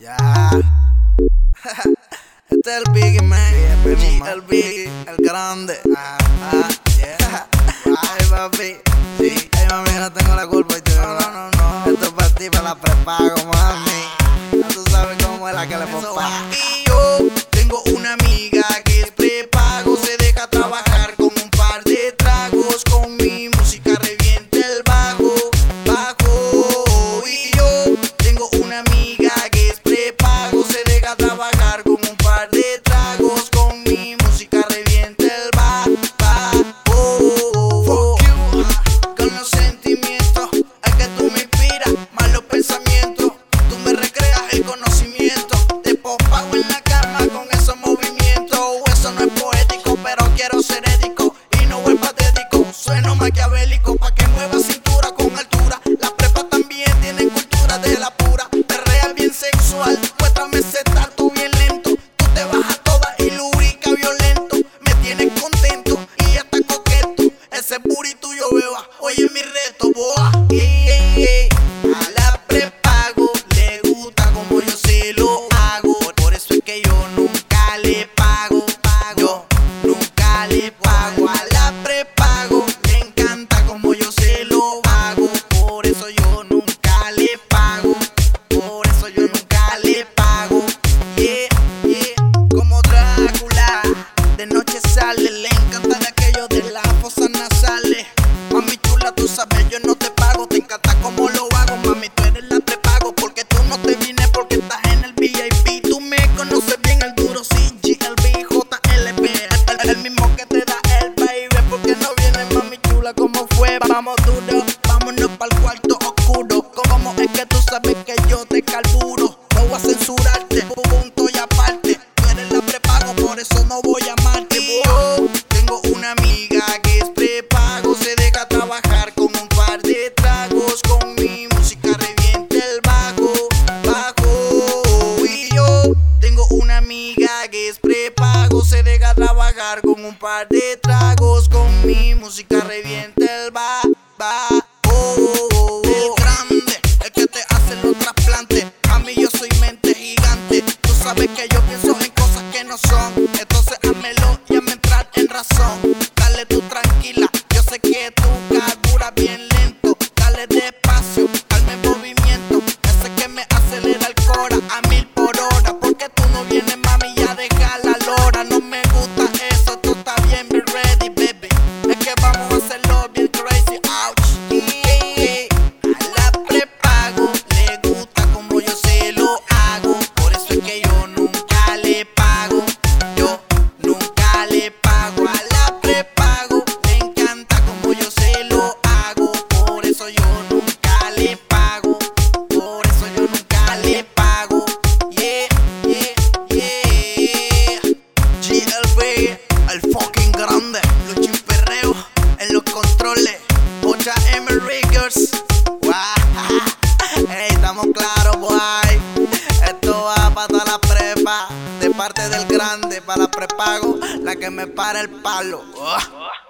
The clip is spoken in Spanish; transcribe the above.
Ya. Este es el Biggie, man. El Biggie, el grande. Yeah. Ay, papi. Sí. Ay, mami, no tengo la culpa. No. Esto es para ti, para la prepago, mami. Ya tú sabes cómo es la que le popa. Y yo tengo una amiga que es prepago. Se deja trabajar con un par de tragos. Con mi música revienta el bajo. Y yo tengo una amiga que es prepago. Se deja trabajar con un par de tragos. Con mi música revienta el bajo. Fuck you, con los sentimientos. Es que tú me inspiras, más los pensamientos. Tú me recreas el conocimiento. Te pospago en la cama con esos movimientos. Eso no es poético, pero quiero ser ético. Y no es patético, sueno maquiavélico. Pa' que mueva cintura con altura. Las prepas también tienen cultura de la pura. Perrea bien sexual, muéstrame ese tatu bien lento. Tú te bajas toda y lubrica violento. Me tienes contento y hasta coqueto. Ese booty tuyo, beba, oye mi reto, boa. A la prepago le gusta como yo se lo hago. Por eso es que yo nunca le pago. Yo nunca le pago. A la prepago le encanta como yo se lo hago. Por eso yo nunca le pago. Por eso yo nunca le pago. Como Drácula, de noche sale. Le encanta de aquello de las fosas nasales. Mami chula, tú sabes, yo no te pago. Te encanta como lo hago, mami, tú eres la prepago. Porque tú no te vienes porque estás en el VIP. Tú me conoces bien, el duro CGLB, JLB. El mismo que te da el baby. Porque no vienes, mami chula, como fue. Vamos duro, vámonos pa'l cuarto oscuro. Como es que tú sabes que yo te carburo. No voy a censurarte, punto y aparte. Tú eres la prepago, por eso no voy a amarte. Y yo tengo una amiga que es prepago. Se deja trabajar con un par de tragos. Con mi música revienta el bajo. Y yo tengo una amiga que es prepago. Se deja trabajar con un par de tragos. Con mi música revienta el bajo. El grande, el que te hace los trasplantes. A mí yo soy mente gigante. Tú sabes que yo pienso en cosas que no son. Entonces házmelo y hazme entrar en razón. Dale tú tranquila, yo sé que tú carburas bien lento. Dale despacio, hazme movimiento. Ese que me acelera el cora a 1000 por hora. Porque tú no vienes, mami, ya deja la lora. No me gusta eso, tú estás bien, be ready, baby. Es que vamos a hacerlo bien crazy, ouch. A la prepago le gusta como yo se lo hago. Por eso es que yo nunca le pago. Yo nunca le pago. A la prepago le encanta como yo se lo hago. Por eso yo nunca le pago. Por eso yo nunca le pago. GLB, el fucking grande. Luchín Perreo en los controles. JM Riggers. Hey, estamos claros, boy. Esto va para toda la prepa. De parte del grande, para la prepago, la que me para el palo.